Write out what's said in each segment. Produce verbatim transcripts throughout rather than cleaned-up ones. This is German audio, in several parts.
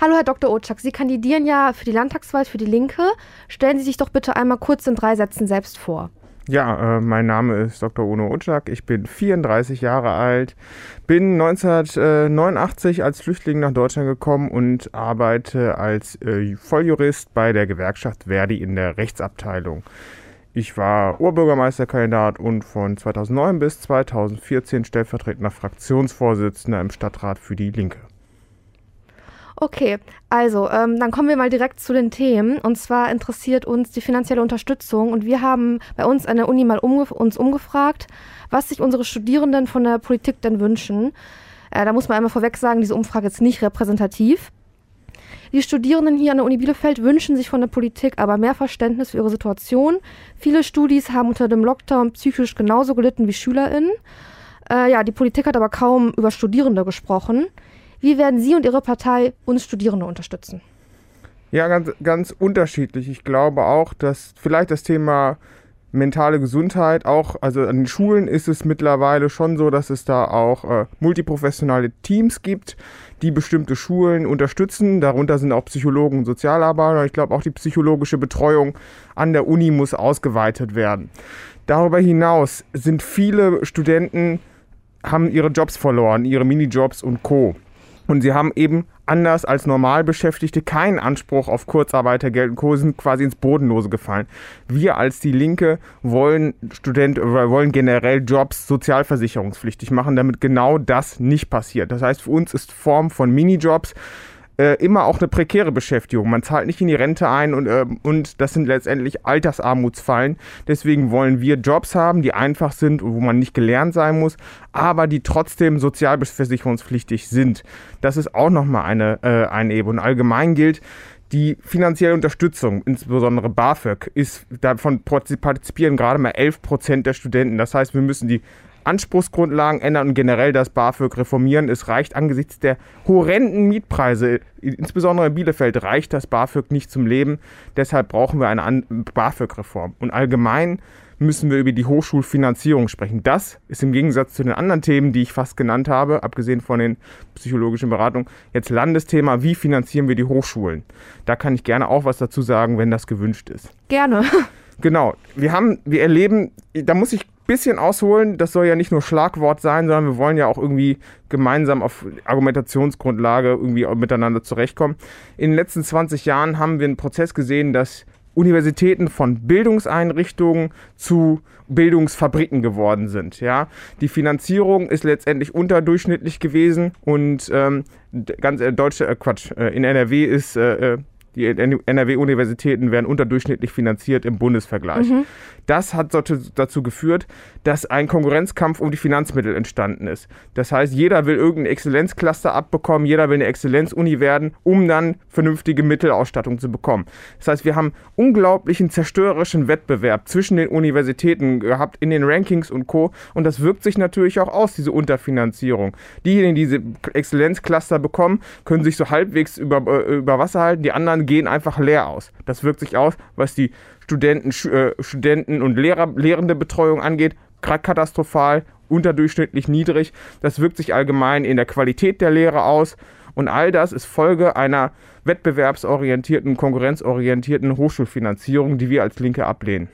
Hallo Herr Doktor Otschak, Sie kandidieren ja für die Landtagswahl für die Linke. Stellen Sie sich doch bitte einmal kurz in drei Sätzen selbst vor. Ja, äh, mein Name ist Doktor Uno Otschak, ich bin vierunddreißig Jahre alt, bin neunzehnhundertneunundachtzig als Flüchtling nach Deutschland gekommen und arbeite als äh, Volljurist bei der Gewerkschaft Verdi in der Rechtsabteilung. Ich war Oberbürgermeisterkandidat und von zweitausendneun bis zweitausendvierzehn stellvertretender Fraktionsvorsitzender im Stadtrat für die Linke. Okay, also ähm, dann kommen wir mal direkt zu den Themen. Und zwar interessiert uns die finanzielle Unterstützung. Und wir haben bei uns an der Uni mal umge- uns umgefragt, was sich unsere Studierenden von der Politik denn wünschen. Äh, da muss man einmal vorweg sagen, diese Umfrage ist nicht repräsentativ. Die Studierenden hier an der Uni Bielefeld wünschen sich von der Politik aber mehr Verständnis für ihre Situation. Viele Studis haben unter dem Lockdown psychisch genauso gelitten wie SchülerInnen. Äh, ja, die Politik hat aber kaum über Studierende gesprochen. Wie werden Sie und Ihre Partei uns Studierende unterstützen? Ja, ganz, ganz unterschiedlich. Ich glaube auch, dass vielleicht das Thema mentale Gesundheit auch, also an den Schulen ist es mittlerweile schon so, dass es da auch äh, multiprofessionale Teams gibt, die bestimmte Schulen unterstützen. Darunter sind auch Psychologen und Sozialarbeiter. Ich glaube, auch die psychologische Betreuung an der Uni muss ausgeweitet werden. Darüber hinaus sind viele Studenten, haben ihre Jobs verloren, ihre Minijobs und Co. Und sie haben eben anders als Normalbeschäftigte keinen Anspruch auf Kurzarbeitergeld und Co. sind quasi ins Bodenlose gefallen. Wir als die Linke wollen Student, wollen generell Jobs sozialversicherungspflichtig machen, damit genau das nicht passiert. Das heißt, für uns ist Form von Minijobs äh, immer auch eine prekäre Beschäftigung. Man zahlt nicht in die Rente ein und, äh, und das sind letztendlich Altersarmutsfallen. Deswegen wollen wir Jobs haben, die einfach sind und wo man nicht gelernt sein muss, aber die trotzdem sozialversicherungspflichtig sind. Das ist auch nochmal eine, äh, eine Ebene. Und allgemein gilt, die finanzielle Unterstützung, insbesondere BAföG, ist, davon partizipieren gerade mal elf Prozent der Studenten. Das heißt, wir müssen die Anspruchsgrundlagen ändern und generell das BAföG reformieren. Es reicht angesichts der horrenden Mietpreise, insbesondere in Bielefeld, reicht das BAföG nicht zum Leben. Deshalb brauchen wir eine BAföG-Reform. Und allgemein müssen wir über die Hochschulfinanzierung sprechen. Das ist im Gegensatz zu den anderen Themen, die ich fast genannt habe, abgesehen von den psychologischen Beratungen, jetzt Landesthema, wie finanzieren wir die Hochschulen? Da kann ich gerne auch was dazu sagen, wenn das gewünscht ist. Gerne. Genau, wir haben, wir erleben, da muss ich ein bisschen ausholen, das soll ja nicht nur Schlagwort sein, sondern wir wollen ja auch irgendwie gemeinsam auf Argumentationsgrundlage irgendwie miteinander zurechtkommen. In den letzten zwanzig Jahren haben wir einen Prozess gesehen, dass Universitäten von Bildungseinrichtungen zu Bildungsfabriken geworden sind. Ja? Die Finanzierung ist letztendlich unterdurchschnittlich gewesen und ähm, ganz äh, deutsche äh, Quatsch, äh, in N R W ist äh, die N R W-Universitäten werden unterdurchschnittlich finanziert im Bundesvergleich. Mhm. Das hat dazu geführt, dass ein Konkurrenzkampf um die Finanzmittel entstanden ist. Das heißt, jeder will irgendein Exzellenzcluster abbekommen, jeder will eine Exzellenzuni werden, um dann vernünftige Mittelausstattung zu bekommen. Das heißt, wir haben unglaublichen zerstörerischen Wettbewerb zwischen den Universitäten gehabt in den Rankings und Co. Und das wirkt sich natürlich auch aus, diese Unterfinanzierung. Diejenigen, die diese Exzellenzcluster bekommen, können sich so halbwegs über, äh, über Wasser halten, die anderen gehen einfach leer aus. Das wirkt sich aus, was die Studenten, äh, Studenten und Lehrer, Lehrendebetreuung angeht, katastrophal, unterdurchschnittlich niedrig. Das wirkt sich allgemein in der Qualität der Lehre aus. Und all das ist Folge einer wettbewerbsorientierten, konkurrenzorientierten Hochschulfinanzierung, die wir als Linke ablehnen.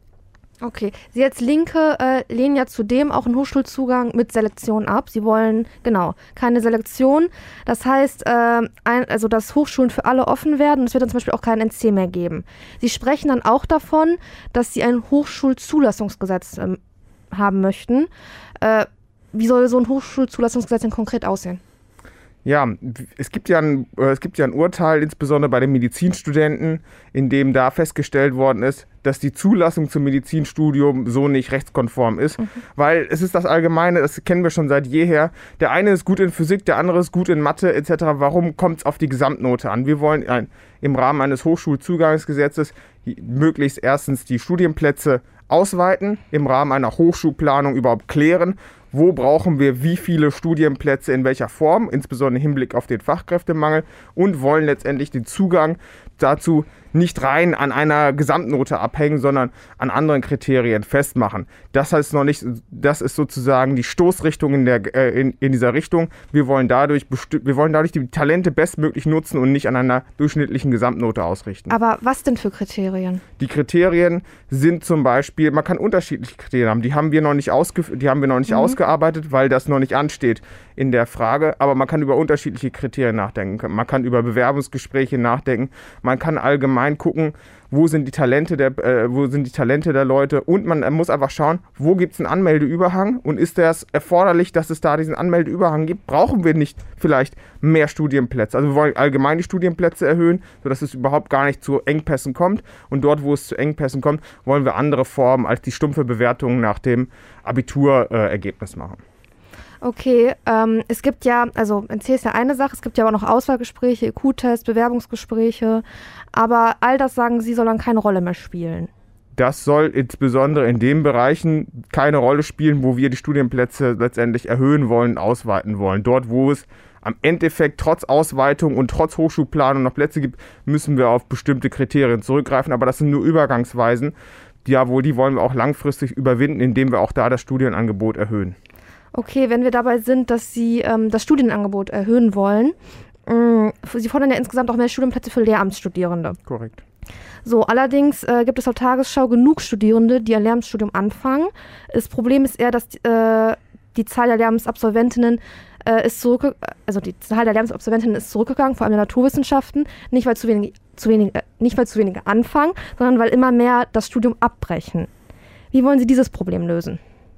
Okay, Sie als Linke äh, lehnen ja zudem auch einen Hochschulzugang mit Selektion ab. Sie wollen, genau, keine Selektion. Das heißt, äh, ein, also dass Hochschulen für alle offen werden und es wird dann zum Beispiel auch kein N C mehr geben. Sie sprechen dann auch davon, dass Sie ein Hochschulzulassungsgesetz ähm, haben möchten. Äh, wie soll so ein Hochschulzulassungsgesetz denn konkret aussehen? Ja, es gibt ja, ein, es gibt ja ein Urteil, insbesondere bei den Medizinstudenten, in dem da festgestellt worden ist, dass die Zulassung zum Medizinstudium so nicht rechtskonform ist. Mhm. Weil es ist das Allgemeine, das kennen wir schon seit jeher. Der eine ist gut in Physik, der andere ist gut in Mathe et cetera. Warum kommt es auf die Gesamtnote an? Wir wollen ein, im Rahmen eines Hochschulzugangsgesetzes möglichst erstens die Studienplätze ausweiten, im Rahmen einer Hochschulplanung überhaupt klären wo brauchen wir wie viele Studienplätze in welcher Form, insbesondere im Hinblick auf den Fachkräftemangel, und wollen letztendlich den Zugang dazu nicht rein an einer Gesamtnote abhängen, sondern an anderen Kriterien festmachen. Das heißt noch nicht, das ist sozusagen die Stoßrichtung in, der, äh, in, in dieser Richtung. Wir wollen, dadurch besti- wir wollen dadurch die Talente bestmöglich nutzen und nicht an einer durchschnittlichen Gesamtnote ausrichten. Aber was denn für Kriterien? Die Kriterien sind zum Beispiel, man kann unterschiedliche Kriterien haben. Die haben wir noch nicht, ausge- die haben wir noch nicht mhm. ausgearbeitet, weil das noch nicht ansteht in der Frage. Aber man kann über unterschiedliche Kriterien nachdenken. Man kann über Bewerbungsgespräche nachdenken. Man kann allgemein gucken, wo sind die Talente der, äh, wo sind die Talente der Leute, und man muss einfach schauen, wo gibt es einen Anmeldeüberhang und ist das erforderlich, dass es da diesen Anmeldeüberhang gibt? Brauchen wir nicht vielleicht mehr Studienplätze? Also wir wollen allgemein die Studienplätze erhöhen, sodass es überhaupt gar nicht zu Engpässen kommt, und dort, wo es zu Engpässen kommt, wollen wir andere Formen als die stumpfe Bewertung nach dem Abiturergebnis äh, machen. Okay, ähm, es gibt ja, also N C ist ja eine Sache, es gibt ja aber noch Auswahlgespräche, I Q-Tests, Bewerbungsgespräche, aber all das, sagen Sie, soll dann keine Rolle mehr spielen. Das soll insbesondere in den Bereichen keine Rolle spielen, wo wir die Studienplätze letztendlich erhöhen wollen, ausweiten wollen. Dort, wo es am Endeffekt trotz Ausweitung und trotz Hochschulplanung noch Plätze gibt, müssen wir auf bestimmte Kriterien zurückgreifen, aber das sind nur Übergangsweisen. Jawohl, die wollen wir auch langfristig überwinden, indem wir auch da das Studienangebot erhöhen. Okay, wenn wir dabei sind, dass Sie ähm, das Studienangebot erhöhen wollen, mh, Sie fordern ja insgesamt auch mehr Studienplätze für Lehramtsstudierende. Korrekt. So, allerdings äh, gibt es laut Tagesschau genug Studierende, die ein Lehramtsstudium anfangen. Das Problem ist eher, dass äh, die Zahl der Lehramtsabsolventinnen äh, ist zurück, also die Zahl der Lehramtsabsolventinnen ist zurückgegangen, vor allem in den Naturwissenschaften, nicht weil zu wenig, zu wenig, äh, nicht weil zu wenige anfangen, sondern weil immer mehr das Studium abbrechen. Wie wollen Sie dieses Problem lösen?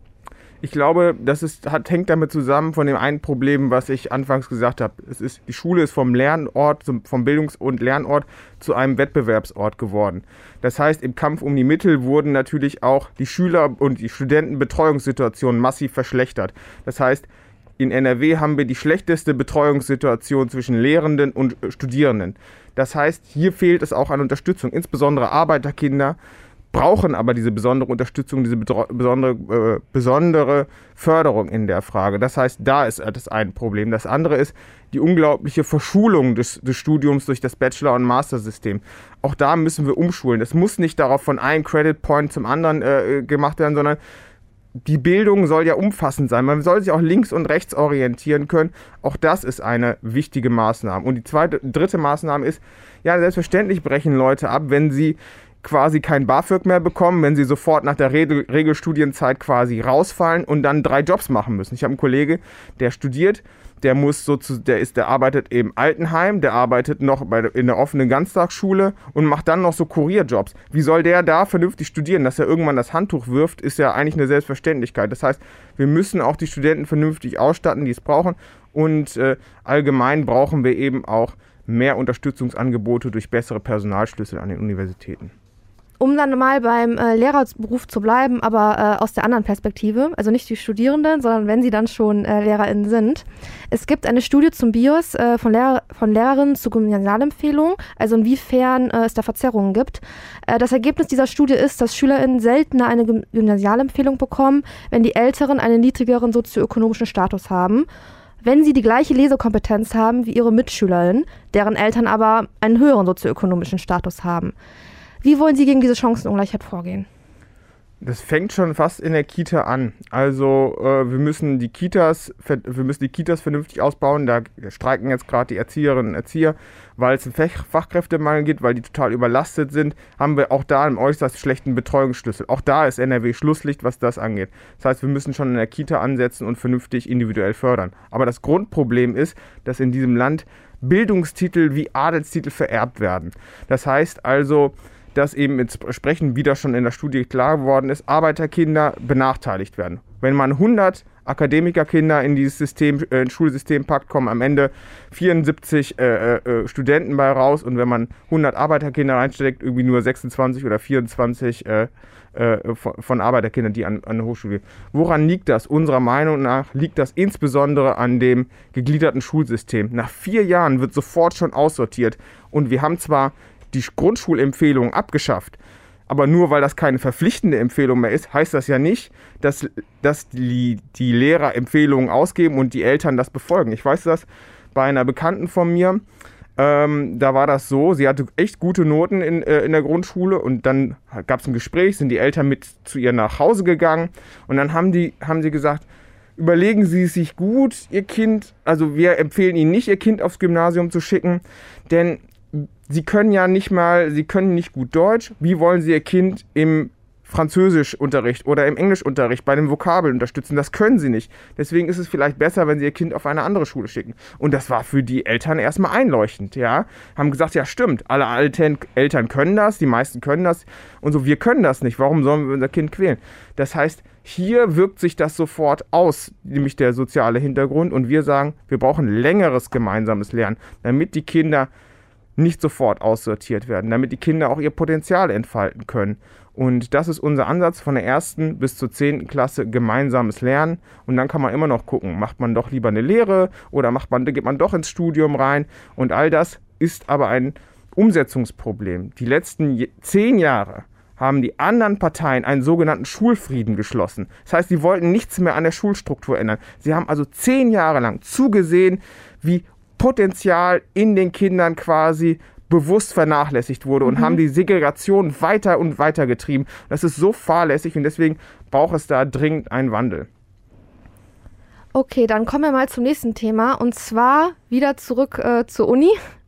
Ich glaube, das ist, hat, hängt damit zusammen von dem einen Problem, was ich anfangs gesagt habe. Es ist, die Schule ist vom Lernort, zum, vom Bildungs- und Lernort zu einem Wettbewerbsort geworden. Das heißt, im Kampf um die Mittel wurden natürlich auch die Schüler- und die Studentenbetreuungssituationen massiv verschlechtert. Das heißt, in N R W haben wir die schlechteste Betreuungssituation zwischen Lehrenden und Studierenden. Das heißt, hier fehlt es auch an Unterstützung, insbesondere Arbeiterkinder brauchen aber diese besondere Unterstützung, diese bedro- besondere, äh, besondere Förderung in der Frage. Das heißt, da ist das ein Problem. Das andere ist die unglaubliche Verschulung des, des Studiums durch das Bachelor- und Master-System. Auch da müssen wir umschulen. Es muss nicht darauf von einem Credit Point zum anderen äh, gemacht werden, sondern die Bildung soll ja umfassend sein. Man soll sich auch links und rechts orientieren können. Auch das ist eine wichtige Maßnahme. Und die zweite, dritte Maßnahme ist, ja, selbstverständlich brechen Leute ab, wenn sie quasi kein BAföG mehr bekommen, wenn sie sofort nach der Regel- Regelstudienzeit quasi rausfallen und dann drei Jobs machen müssen. Ich habe einen Kollege, der studiert, der muss so zu, der ist, der arbeitet im Altenheim, der arbeitet noch bei, in der offenen Ganztagsschule und macht dann noch so Kurierjobs. Wie soll der da vernünftig studieren? Dass er irgendwann das Handtuch wirft, ist ja eigentlich eine Selbstverständlichkeit. Das heißt, wir müssen auch die Studenten vernünftig ausstatten, die es brauchen, und äh, allgemein brauchen wir eben auch mehr Unterstützungsangebote durch bessere Personalschlüssel an den Universitäten. Um dann mal beim äh, Lehrerberuf zu bleiben, aber äh, aus der anderen Perspektive, also nicht die Studierenden, sondern wenn sie dann schon äh, LehrerInnen sind. Es gibt eine Studie zum BIOS äh, von, Lehrer, von Lehrerinnen zur Gymnasialempfehlung, also inwiefern äh, es da Verzerrungen gibt. Äh, das Ergebnis dieser Studie ist, dass SchülerInnen seltener eine Gym- Gymnasialempfehlung bekommen, wenn die Älteren einen niedrigeren sozioökonomischen Status haben. Wenn sie die gleiche Lesekompetenz haben wie ihre MitschülerInnen, deren Eltern aber einen höheren sozioökonomischen Status haben. Wie wollen Sie gegen diese Chancenungleichheit vorgehen? Das fängt schon fast in der Kita an. Also äh, wir müssen die Kitas, wir müssen die Kitas vernünftig ausbauen. Da streiken jetzt gerade die Erzieherinnen und Erzieher, weil es einen Fach- Fachkräftemangel gibt, weil die total überlastet sind. Haben wir auch da einen äußerst schlechten Betreuungsschlüssel. Auch da ist N R W Schlusslicht, was das angeht. Das heißt, wir müssen schon in der Kita ansetzen und vernünftig individuell fördern. Aber das Grundproblem ist, dass in diesem Land Bildungstitel wie Adelstitel vererbt werden. Das heißt also, dass eben entsprechend, wie das schon in der Studie klar geworden ist, Arbeiterkinder benachteiligt werden. Wenn man hundert Akademikerkinder in dieses System, äh, ins Schulsystem packt, kommen am Ende vierundsiebzig äh, äh, Studenten bei raus, und wenn man hundert Arbeiterkinder reinsteckt, irgendwie nur sechsundzwanzig oder vierundzwanzig äh, äh, von, von Arbeiterkindern, die an, an der Hochschule gehen. Woran liegt das? Unserer Meinung nach liegt das insbesondere an dem gegliederten Schulsystem. Nach vier Jahren wird sofort schon aussortiert, und wir haben zwar die Grundschulempfehlung abgeschafft, Aber nur weil das keine verpflichtende Empfehlung mehr ist, heißt das ja nicht, dass, dass die, die Lehrer Empfehlungen ausgeben und die Eltern das befolgen. Ich weiß das bei einer Bekannten von mir. Ähm, da war das so, sie hatte echt gute Noten in, äh, in der Grundschule und dann gab es ein Gespräch, sind die Eltern mit zu ihr nach Hause gegangen und dann haben, die, haben sie gesagt, überlegen Sie es sich gut, Ihr Kind, also wir empfehlen Ihnen nicht, Ihr Kind aufs Gymnasium zu schicken, denn Sie können ja nicht mal, Sie können nicht gut Deutsch, wie wollen Sie Ihr Kind im Französischunterricht oder im Englischunterricht bei den Vokabeln unterstützen? Das können sie nicht. Deswegen ist es vielleicht besser, wenn sie ihr Kind auf eine andere Schule schicken. Und das war für die Eltern erstmal einleuchtend, ja. Haben gesagt, ja stimmt, alle alten Eltern können das, die meisten können das und so, wir können das nicht. Warum sollen wir unser Kind quälen? Das heißt, hier wirkt sich das sofort aus, nämlich der soziale Hintergrund. Und wir sagen, wir brauchen längeres gemeinsames Lernen, damit die Kinder nicht sofort aussortiert werden, damit die Kinder auch ihr Potenzial entfalten können. Und das ist unser Ansatz von der ersten bis zur zehnten Klasse, gemeinsames Lernen. Und dann kann man immer noch gucken, macht man doch lieber eine Lehre oder macht man, geht man doch ins Studium rein. Und all das ist aber ein Umsetzungsproblem. Die letzten je- zehn Jahre haben die anderen Parteien einen sogenannten Schulfrieden geschlossen. Das heißt, sie wollten nichts mehr an der Schulstruktur ändern. Sie haben also zehn Jahre lang zugesehen, wie Potenzial in den Kindern quasi bewusst vernachlässigt wurde und mhm. haben die Segregation weiter und weiter getrieben. Das ist so fahrlässig und deswegen braucht es da dringend einen Wandel. Okay, dann kommen wir mal zum nächsten Thema und zwar wieder zurück äh, zur Uni.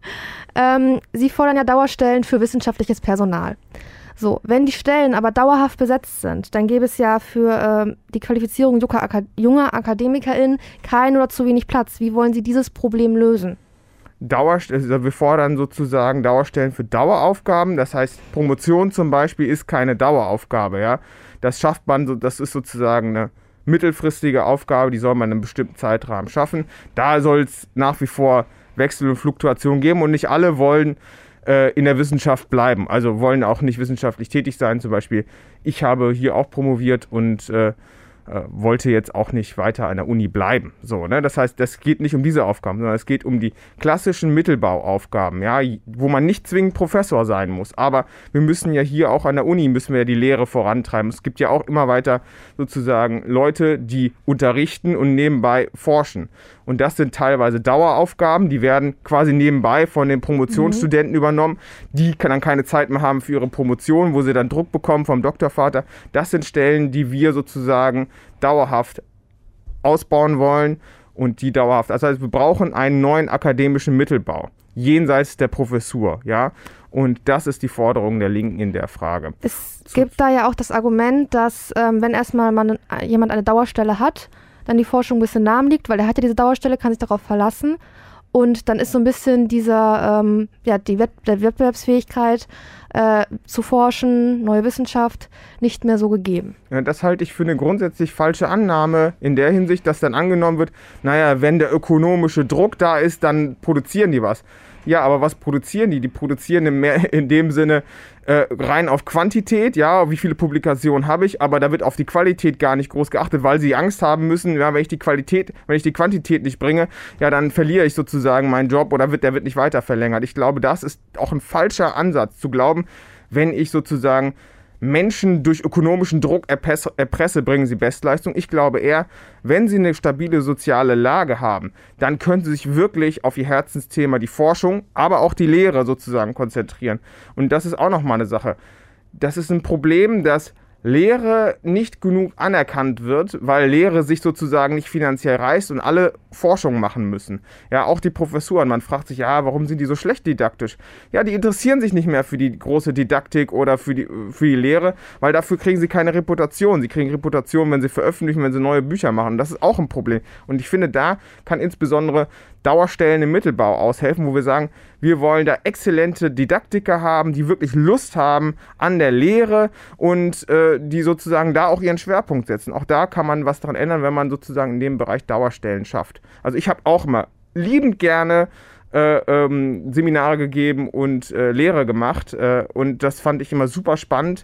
Ähm, Sie fordern ja Dauerstellen für wissenschaftliches Personal. So, wenn die Stellen aber dauerhaft besetzt sind, dann gäbe es ja für ähm, die Qualifizierung junger, Akad- junger AkademikerInnen keinen oder zu wenig Platz. Wie wollen Sie dieses Problem lösen? Dauerstellen, also wir fordern sozusagen Dauerstellen für Daueraufgaben. Das heißt, Promotion zum Beispiel ist keine Daueraufgabe. Ja? Das schafft man, so, das ist sozusagen eine mittelfristige Aufgabe, die soll man in einem bestimmten Zeitrahmen schaffen. Da soll es nach wie vor Wechsel und Fluktuation geben und nicht alle wollen äh, in der Wissenschaft bleiben. Also wollen auch nicht wissenschaftlich tätig sein. Zum Beispiel, ich habe hier auch promoviert und äh, äh, wollte jetzt auch nicht weiter an der Uni bleiben. So, ne? Das heißt, das geht nicht um diese Aufgaben, sondern es geht um die klassischen Mittelbauaufgaben, ja, wo man nicht zwingend Professor sein muss. Aber wir müssen ja hier auch an der Uni, müssen wir ja die Lehre vorantreiben. Es gibt ja auch immer weiter sozusagen Leute, die unterrichten und nebenbei forschen. Und das sind teilweise Daueraufgaben, die werden quasi nebenbei von den Promotionsstudenten mhm. übernommen. Die dann keine Zeit mehr haben für ihre Promotion, wo sie dann Druck bekommen vom Doktorvater. Das sind Stellen, die wir sozusagen dauerhaft ausbauen wollen und die dauerhaft. Das heißt, wir brauchen einen neuen akademischen Mittelbau, jenseits der Professur, ja. Und das ist die Forderung der Linken in der Frage. Es gibt da ja auch das Argument, dass ähm, wenn erstmal man, jemand eine Dauerstelle hat, dann die Forschung ein bisschen nahen liegt, weil er hat ja diese Dauerstelle, kann sich darauf verlassen. Und dann ist so ein bisschen dieser, ähm, ja, die Wett- der Wettbewerbsfähigkeit äh, zu forschen, neue Wissenschaft, nicht mehr so gegeben. Ja, das halte ich für eine grundsätzlich falsche Annahme in der Hinsicht, dass dann angenommen wird, naja, wenn der ökonomische Druck da ist, dann produzieren die was. Ja, aber was produzieren die? Die produzieren im mehr in dem Sinne äh, rein auf Quantität, ja, wie viele Publikationen habe ich, aber da wird auf die Qualität gar nicht groß geachtet, weil sie Angst haben müssen, ja, wenn ich die Qualität, wenn ich die Quantität nicht bringe, ja, dann verliere ich sozusagen meinen Job oder wird, der wird nicht weiter verlängert. Ich glaube, das ist auch ein falscher Ansatz, zu glauben, wenn ich sozusagen Menschen durch ökonomischen Druck erpresse, erpresse, bringen sie Bestleistung. Ich glaube eher, wenn sie eine stabile soziale Lage haben, dann können sie sich wirklich auf ihr Herzensthema, die Forschung, aber auch die Lehre sozusagen konzentrieren. Und das ist auch nochmal eine Sache. Das ist ein Problem, dass Lehre nicht genug anerkannt wird, weil Lehre sich sozusagen nicht finanziell reißt und alle Forschung machen müssen. Ja, auch die Professuren. Man fragt sich, ja, warum sind die so schlecht didaktisch? Ja, die interessieren sich nicht mehr für die große Didaktik oder für die, für die Lehre, weil dafür kriegen sie keine Reputation. Sie kriegen Reputation, wenn sie veröffentlichen, wenn sie neue Bücher machen. Das ist auch ein Problem. Und ich finde, da kann insbesondere Dauerstellen im Mittelbau aushelfen, wo wir sagen, wir wollen da exzellente Didaktiker haben, die wirklich Lust haben an der Lehre und äh, die sozusagen da auch ihren Schwerpunkt setzen. Auch da kann man was daran ändern, wenn man sozusagen in dem Bereich Dauerstellen schafft. Also ich habe auch immer liebend gerne äh, ähm, Seminare gegeben und äh, Lehre gemacht äh, und das fand ich immer super spannend.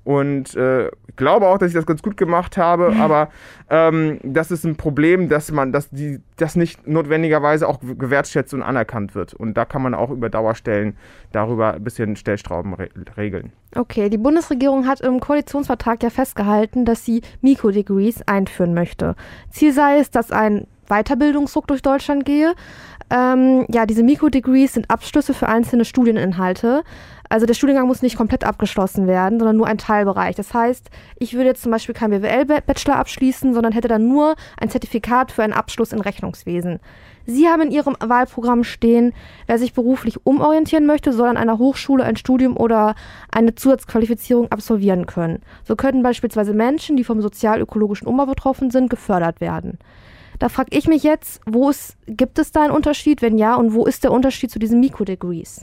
und äh, ich glaube auch, dass ich das ganz gut gemacht habe, aber ähm, das ist ein Problem, dass man, dass die, das nicht notwendigerweise auch gewertschätzt und anerkannt wird. Und da kann man auch über Dauerstellen darüber ein bisschen Stellschrauben re- regeln. Okay, die Bundesregierung hat im Koalitionsvertrag ja festgehalten, dass sie Mikrodegrees einführen möchte. Ziel sei es, dass ein Weiterbildungsruck durch Deutschland gehe. Ähm, ja, diese Mikrodegrees sind Abschlüsse für einzelne Studieninhalte. Also der Studiengang muss nicht komplett abgeschlossen werden, sondern nur ein Teilbereich. Das heißt, ich würde jetzt zum Beispiel kein B W L-Bachelor abschließen, sondern hätte dann nur ein Zertifikat für einen Abschluss in Rechnungswesen. Sie haben in Ihrem Wahlprogramm stehen, wer sich beruflich umorientieren möchte, soll an einer Hochschule ein Studium oder eine Zusatzqualifizierung absolvieren können. So könnten beispielsweise Menschen, die vom sozial-ökologischen Umbau betroffen sind, gefördert werden. Da frage ich mich jetzt, wo ist, gibt es da einen Unterschied? Wenn ja, und wo ist der Unterschied zu diesen Mikrodegrees?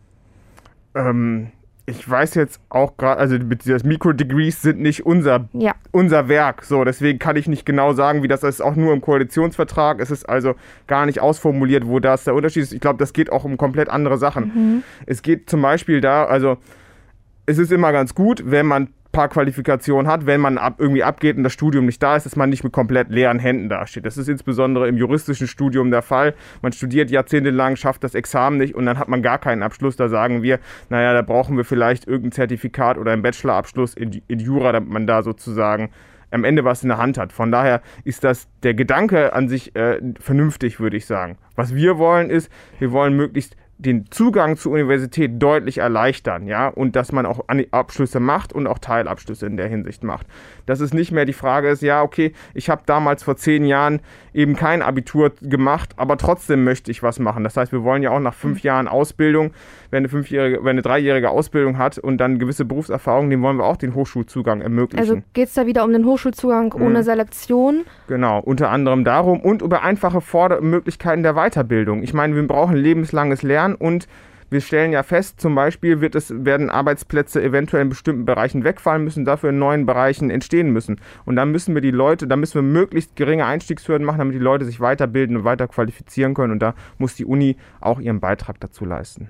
Ähm, ich weiß jetzt auch gerade, also das Mikrodegrees sind nicht unser, ja. unser Werk, so, deswegen kann ich nicht genau sagen, wie das ist, auch nur im Koalitionsvertrag. Es ist also gar nicht ausformuliert, wo das der Unterschied ist. Ich glaube, das geht auch um komplett andere Sachen. Mhm. Es geht zum Beispiel da, also es ist immer ganz gut, wenn man paar Qualifikationen hat, wenn man ab, irgendwie abgeht und das Studium nicht da ist, dass man nicht mit komplett leeren Händen dasteht. Das ist insbesondere im juristischen Studium der Fall. Man studiert jahrzehntelang, schafft das Examen nicht und dann hat man gar keinen Abschluss. Da sagen wir, naja, da brauchen wir vielleicht irgendein Zertifikat oder einen Bachelorabschluss in, in Jura, damit man da sozusagen am Ende was in der Hand hat. Von daher ist das der Gedanke an sich äh, vernünftig, würde ich sagen. Was wir wollen ist, wir wollen möglichst den Zugang zur Universität deutlich erleichtern, ja, und dass man auch Abschlüsse macht und auch Teilabschlüsse in der Hinsicht macht. Dass es nicht mehr die Frage ist, ja, okay, ich habe damals vor zehn Jahren eben kein Abitur gemacht, aber trotzdem möchte ich was machen. Das heißt, wir wollen ja auch nach fünf Jahren Ausbildung, wenn eine fünfjährige, wenn eine dreijährige Ausbildung hat und dann gewisse Berufserfahrung, dem wollen wir auch den Hochschulzugang ermöglichen. Also geht es da wieder um den Hochschulzugang mhm. ohne Selektion? Genau, unter anderem darum und über einfache Forder- Möglichkeiten der Weiterbildung. Ich meine, wir brauchen lebenslanges Lernen und wir stellen ja fest, zum Beispiel wird es, werden Arbeitsplätze eventuell in bestimmten Bereichen wegfallen müssen, dafür in neuen Bereichen entstehen müssen. Und dann müssen wir die Leute, da müssen wir möglichst geringe Einstiegshürden machen, damit die Leute sich weiterbilden und weiter qualifizieren können. Und da muss die Uni auch ihren Beitrag dazu leisten.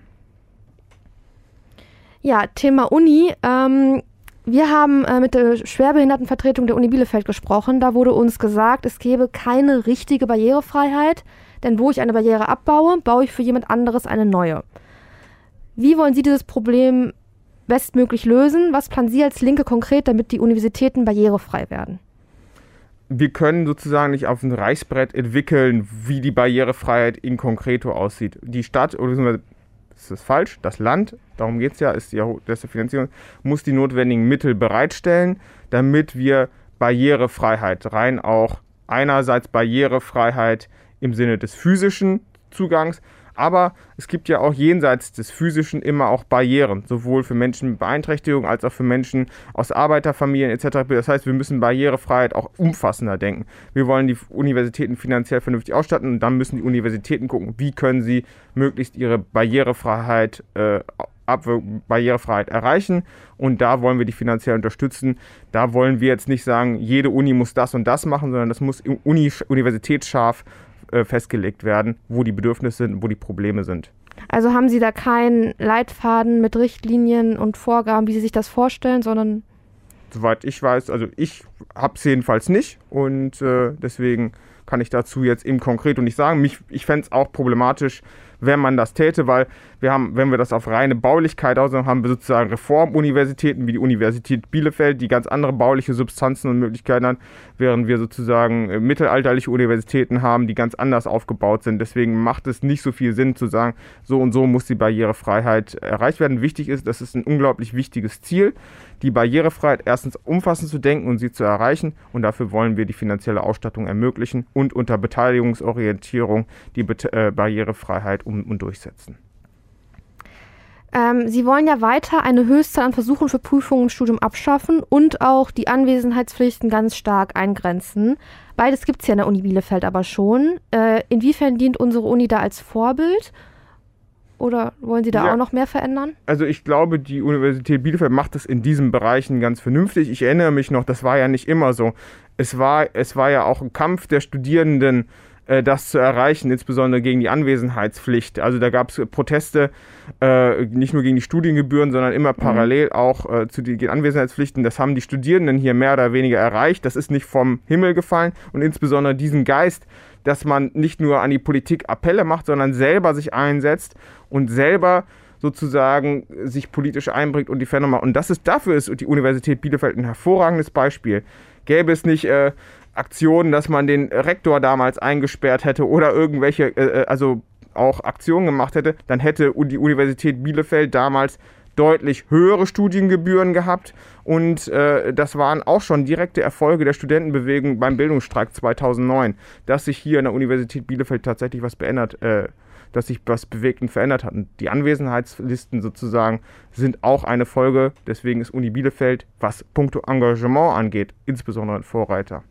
Ja, Thema Uni. Ähm, wir haben äh, mit der Schwerbehindertenvertretung der Uni Bielefeld gesprochen. Da wurde uns gesagt, es gäbe keine richtige Barrierefreiheit, denn wo ich eine Barriere abbaue, baue ich für jemand anderes eine neue. Wie wollen Sie dieses Problem bestmöglich lösen? Was planen Sie als Linke konkret, damit die Universitäten barrierefrei werden? Wir können sozusagen nicht auf ein Reißbrett entwickeln, wie die Barrierefreiheit in concreto aussieht. Die Stadt, oder das ist falsch, das Land, darum geht es ja, ist die erste Finanzierung, muss die notwendigen Mittel bereitstellen, damit wir Barrierefreiheit, rein auch einerseits Barrierefreiheit im Sinne des physischen Zugangs, aber es gibt ja auch jenseits des Physischen immer auch Barrieren, sowohl für Menschen mit Beeinträchtigung als auch für Menschen aus Arbeiterfamilien et cetera. Das heißt, wir müssen Barrierefreiheit auch umfassender denken. Wir wollen die Universitäten finanziell vernünftig ausstatten und dann müssen die Universitäten gucken, wie können sie möglichst ihre Barrierefreiheit äh, Abwir- Barrierefreiheit erreichen und da wollen wir die finanziell unterstützen. Da wollen wir jetzt nicht sagen, jede Uni muss das und das machen, sondern das muss uni- universitätsscharf festgelegt werden, wo die Bedürfnisse sind, wo die Probleme sind. Also haben Sie da keinen Leitfaden mit Richtlinien und Vorgaben, wie Sie sich das vorstellen, sondern... Soweit ich weiß, also ich habe es jedenfalls nicht und äh, deswegen kann ich dazu jetzt eben konkret und nicht sagen. Mich, ich fände es auch problematisch, wenn man das täte, weil wir haben, wenn wir das auf reine Baulichkeit ausmachen, haben wir sozusagen Reformuniversitäten wie die Universität Bielefeld, die ganz andere bauliche Substanzen und Möglichkeiten haben, während wir sozusagen äh, mittelalterliche Universitäten haben, die ganz anders aufgebaut sind. Deswegen macht es nicht so viel Sinn zu sagen, so und so muss die Barrierefreiheit erreicht werden. Wichtig ist, das ist ein unglaublich wichtiges Ziel, die Barrierefreiheit erstens umfassend zu denken und sie zu erreichen und dafür wollen wir die finanzielle Ausstattung ermöglichen und unter Beteiligungsorientierung die Bet- äh, Barrierefreiheit um- und durchsetzen. Ähm, Sie wollen ja weiter eine Höchstzahl an Versuchen für Prüfungen im Studium abschaffen und auch die Anwesenheitspflichten ganz stark eingrenzen. Beides gibt es ja in der Uni Bielefeld aber schon. Äh, inwiefern dient unsere Uni da als Vorbild? Oder wollen Sie da ja auch noch mehr verändern? Also ich glaube, die Universität Bielefeld macht das in diesen Bereichen ganz vernünftig. Ich erinnere mich noch, das war ja nicht immer so. Es war, es war ja auch ein Kampf der Studierenden, äh, das zu erreichen, insbesondere gegen die Anwesenheitspflicht. Also da gab es Proteste, äh, nicht nur gegen die Studiengebühren, sondern immer parallel auch äh, zu den Anwesenheitspflichten. Das haben die Studierenden hier mehr oder weniger erreicht. Das ist nicht vom Himmel gefallen und insbesondere diesen Geist, dass man nicht nur an die Politik Appelle macht, sondern selber sich einsetzt und selber sozusagen sich politisch einbringt und die Veränderung macht. Und das ist, dafür ist die Universität Bielefeld ein hervorragendes Beispiel. Gäbe es nicht äh, Aktionen, dass man den Rektor damals eingesperrt hätte oder irgendwelche, äh, also auch Aktionen gemacht hätte, dann hätte die Universität Bielefeld damals deutlich höhere Studiengebühren gehabt und äh, das waren auch schon direkte Erfolge der Studentenbewegung beim Bildungsstreik zweitausendneun, dass sich hier an der Universität Bielefeld tatsächlich was verändert, äh, dass sich was bewegt und verändert hat. Und die Anwesenheitslisten sozusagen sind auch eine Folge, deswegen ist Uni Bielefeld, was puncto Engagement angeht, insbesondere ein Vorreiter.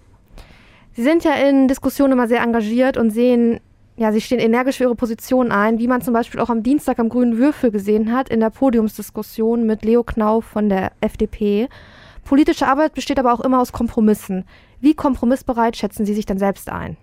Sie sind ja in Diskussionen immer sehr engagiert und sehen, ja, Sie stehen energisch für Ihre Position ein, wie man zum Beispiel auch am Dienstag am Grünen Würfel gesehen hat, in der Podiumsdiskussion mit Leo Knauf von der F D P. Politische Arbeit besteht aber auch immer aus Kompromissen. Wie kompromissbereit schätzen Sie sich denn selbst ein?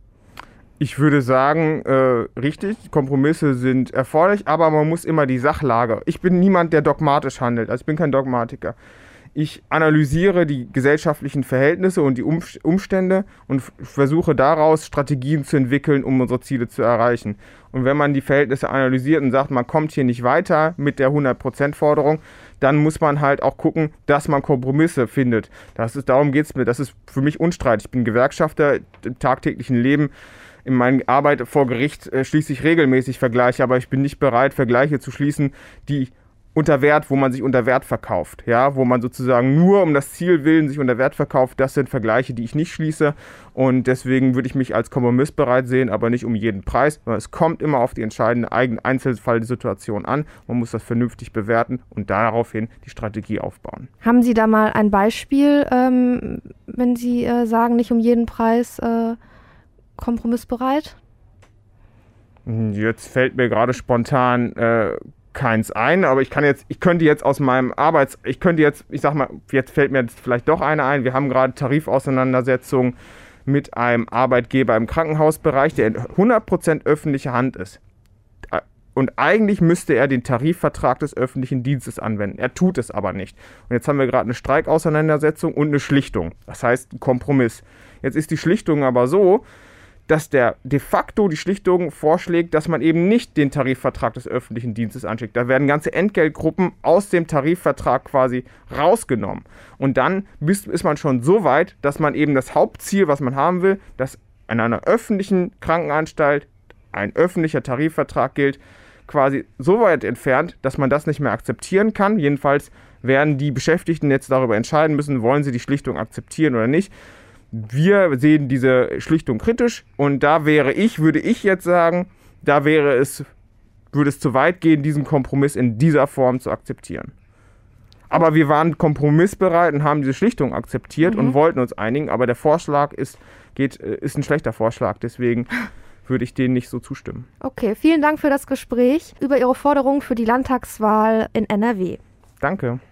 Ich würde sagen, äh, richtig, Kompromisse sind erforderlich, aber man muss immer die Sachlage. Ich bin niemand, der dogmatisch handelt, also ich bin kein Dogmatiker. Ich analysiere die gesellschaftlichen Verhältnisse und die Umstände und f- versuche daraus Strategien zu entwickeln, um unsere Ziele zu erreichen. Und wenn man die Verhältnisse analysiert und sagt, man kommt hier nicht weiter mit der hundert Prozent Forderung, dann muss man halt auch gucken, dass man Kompromisse findet. Das ist, darum geht es mir. Das ist für mich unstreitig. Ich bin Gewerkschafter im tagtäglichen Leben. In meiner Arbeit vor Gericht äh, schließe ich regelmäßig Vergleiche, aber ich bin nicht bereit, Vergleiche zu schließen, die unter Wert, wo man sich unter Wert verkauft, ja, wo man sozusagen nur um das Ziel willen sich unter Wert verkauft. Das sind Vergleiche, die ich nicht schließe und deswegen würde ich mich als kompromissbereit sehen, aber nicht um jeden Preis, sondern es kommt immer auf die entscheidende eigene Einzelfallsituation an. Man muss das vernünftig bewerten und daraufhin die Strategie aufbauen. Haben Sie da mal ein Beispiel, ähm, wenn Sie äh, sagen, nicht um jeden Preis äh, kompromissbereit? Jetzt fällt mir gerade spontan äh, keins ein, aber ich kann jetzt, ich könnte jetzt aus meinem Arbeits, ich könnte jetzt, ich sag mal, jetzt fällt mir jetzt vielleicht doch eine ein. Wir haben gerade Tarifauseinandersetzungen mit einem Arbeitgeber im Krankenhausbereich, der in hundert Prozent öffentliche Hand ist. Und eigentlich müsste er den Tarifvertrag des öffentlichen Dienstes anwenden. Er tut es aber nicht. Und jetzt haben wir gerade eine Streikauseinandersetzung und eine Schlichtung. Das heißt, ein Kompromiss. Jetzt ist die Schlichtung aber so, dass der de facto die Schlichtung vorschlägt, dass man eben nicht den Tarifvertrag des öffentlichen Dienstes anschickt. Da werden ganze Entgeltgruppen aus dem Tarifvertrag quasi rausgenommen. Und dann ist man schon so weit, dass man eben das Hauptziel, was man haben will, dass an einer öffentlichen Krankenanstalt ein öffentlicher Tarifvertrag gilt, quasi so weit entfernt, dass man das nicht mehr akzeptieren kann. Jedenfalls werden die Beschäftigten jetzt darüber entscheiden müssen, wollen sie die Schlichtung akzeptieren oder nicht. Wir sehen diese Schlichtung kritisch und da wäre ich, würde ich jetzt sagen, da wäre es, würde es zu weit gehen, diesen Kompromiss in dieser Form zu akzeptieren. Aber wir waren kompromissbereit und haben diese Schlichtung akzeptiert mhm. und wollten uns einigen, aber der Vorschlag ist, geht, ist ein schlechter Vorschlag, deswegen würde ich denen nicht so zustimmen. Okay, vielen Dank für das Gespräch über Ihre Forderungen für die Landtagswahl in N R W. Danke.